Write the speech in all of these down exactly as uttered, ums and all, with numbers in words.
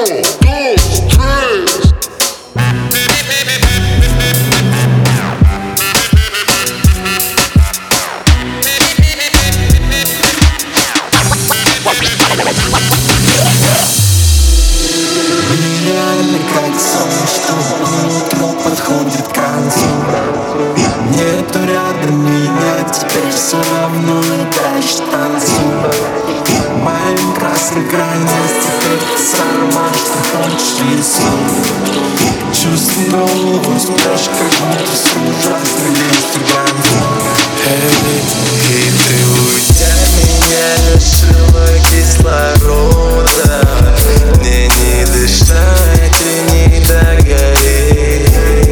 Нереально как сон, что утро подходит к концу. Нету рядом меня, теперь все равно и дальше танцую. В моем красном границе теперь ты сама, что хочешь рисуй. Чувствую голову, спрашь, как будто с ужасным инструментом. Эй, и ты, уйдя, меня лишила кислорода. Мне не дышать и не догореть.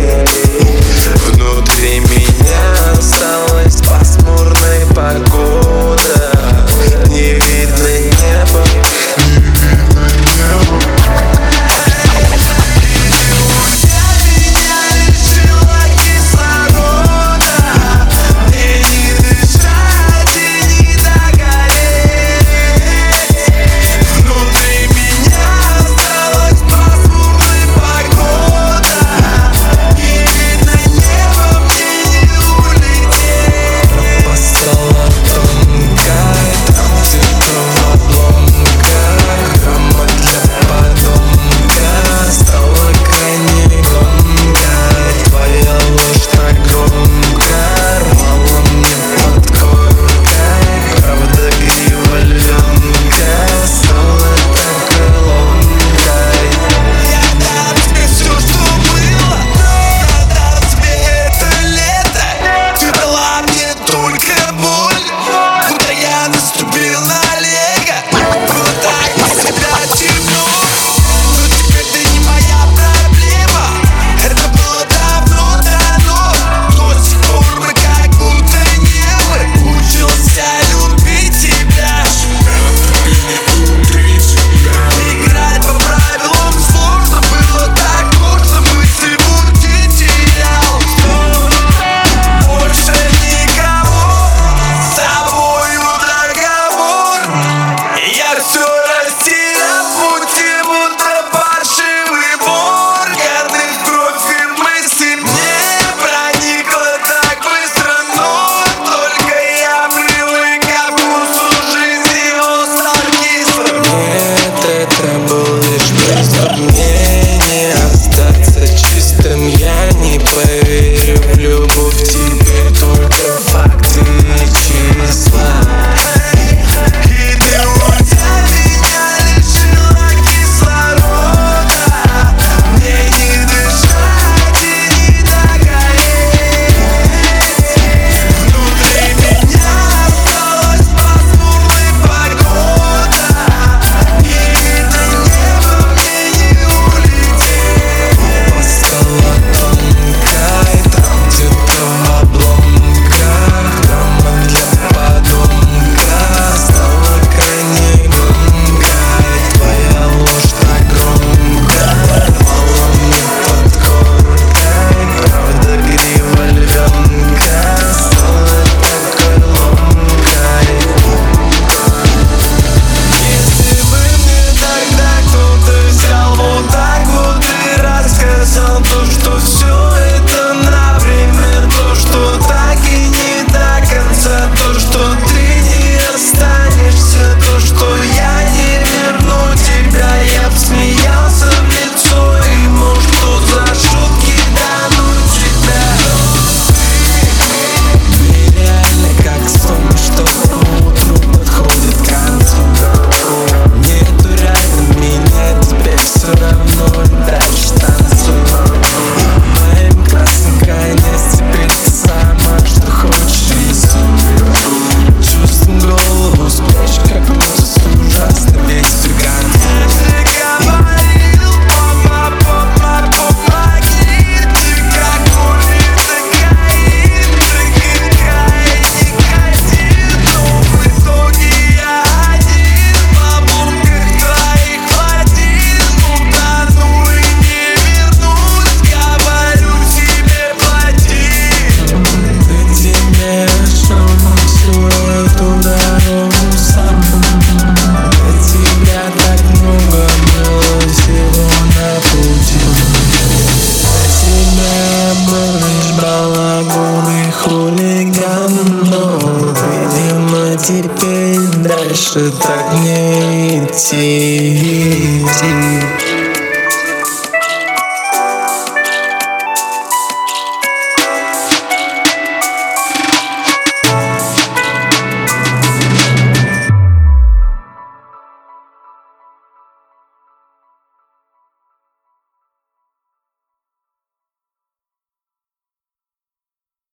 Внутри меня осталась пасмурная погода. Не видно неба, не видно неба. Уйдя, меня лишила кислорода. Мне не дышать. теперь дальше так не идти.